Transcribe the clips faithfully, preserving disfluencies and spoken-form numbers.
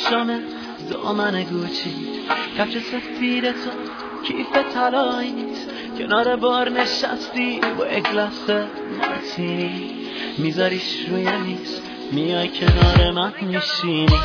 چشامه دامن گوچی کفش سفید تو کیف طلاییست کنار بار نشستی با یک لحظه مارتینی میذاریش روی میز میای کنار من میشینی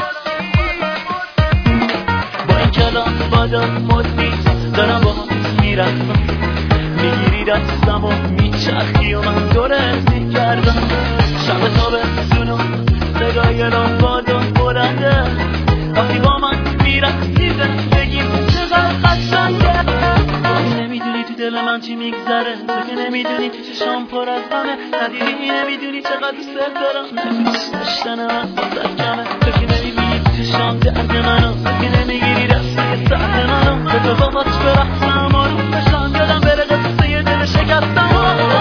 با این کلام بادم مد نیست دارم با هم میرفتم میگیری دستم و میچرخی و من دورت میگردم شب تابستونو صدای لامبادم بلنده وقتی با من میرفتی زندگیم چقدر قشنگه تو نمیدونی تو دل من چی میگذره تو که نمیدونی تو چشام پر از غمه ندیدی نمیدونی چقدر دوست دارم نمیدونی داشتن من بازت کمه تو که نمیبینی تو چشام درد منو تو که نمیگیری دسته سرد منو به تو بابات برفتم آروم بشم یادم بره قصه دل شکستم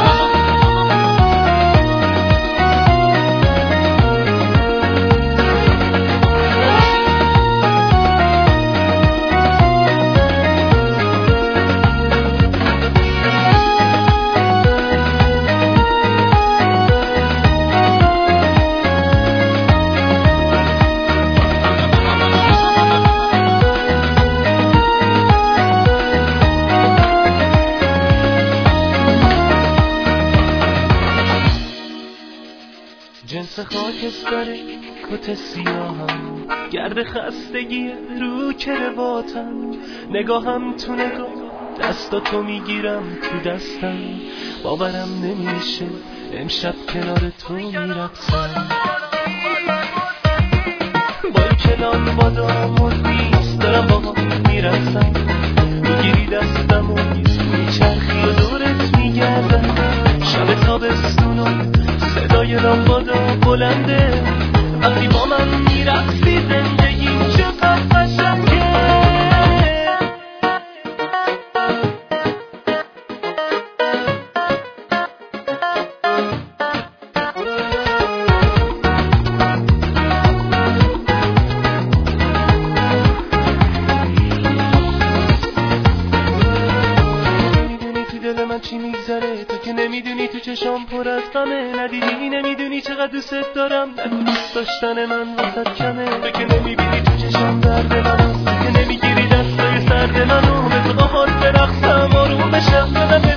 جنس خاکستر کت سیاهم گرد خستگی رو کرواتم نگاهم تو نگاه دستاتو میگیرم تو دستم باورم نمیشه امشب کنار تو میرقصم با این کلام بادام نیست دارم با ما میرقصم میگیری دستم و میچرخی و دورت میگردم شب تابستونو صدای لامبادا بلنده وقتی با من میرقصی زندگیم چقدر قشنگه چی میگذره تو که نمیدونی تو چشام پر از غمه ندیدی نمیدونی چقدر دوست دارم نگو دوست داشتن من واسه کمه تو که نمیبینی تو چشام درد منو تو که نمیگیری دستای سرد منو به تو بابات برقصم آروم بشم